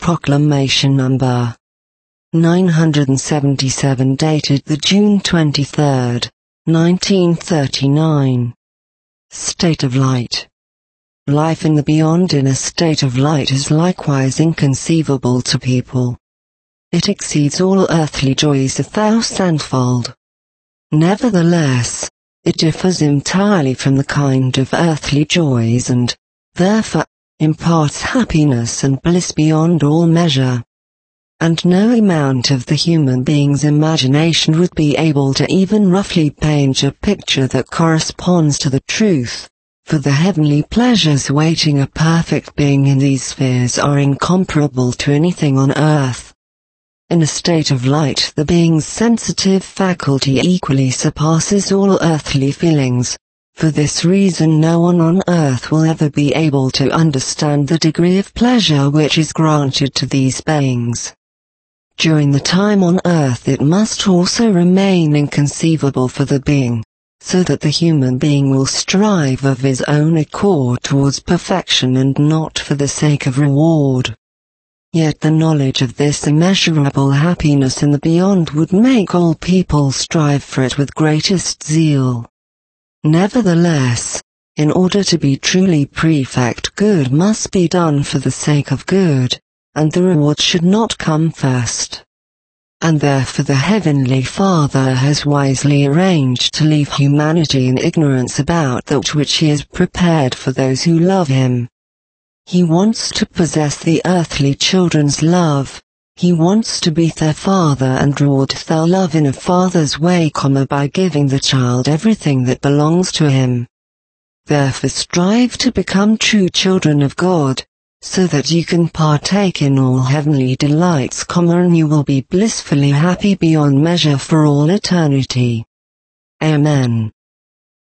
Proclamation Number 977 dated the June 23, 1939. State of light. Life in the beyond in a state of light is likewise inconceivable to people. It exceeds all earthly joys 1,000-fold. Nevertheless, it differs entirely from the kind of earthly joys and, therefore, imparts happiness and bliss beyond all measure. And no amount of the human being's imagination would be able to even roughly paint a picture that corresponds to the truth, for the heavenly pleasures awaiting a perfect being in these spheres are incomparable to anything on earth. In a state of light, the being's sensitive faculty equally surpasses all earthly feelings. For this reason no one on earth will ever be able to understand the degree of pleasure which is granted to these beings. During the time on earth it must also remain inconceivable for the being, so that the human being will strive of his own accord towards perfection and not for the sake of reward. Yet the knowledge of this immeasurable happiness in the beyond would make all people strive for it with greatest zeal. Nevertheless, in order to be truly perfect, good must be done for the sake of good, and the reward should not come first. And therefore the Heavenly Father has wisely arranged to leave humanity in ignorance about that which He has prepared for those who love Him. He wants to possess the earthly children's love. He wants to be their father and reward their love in a father's way, by giving the child everything that belongs to him. Therefore strive to become true children of God, so that you can partake in all heavenly delights, and you will be blissfully happy beyond measure for all eternity. Amen.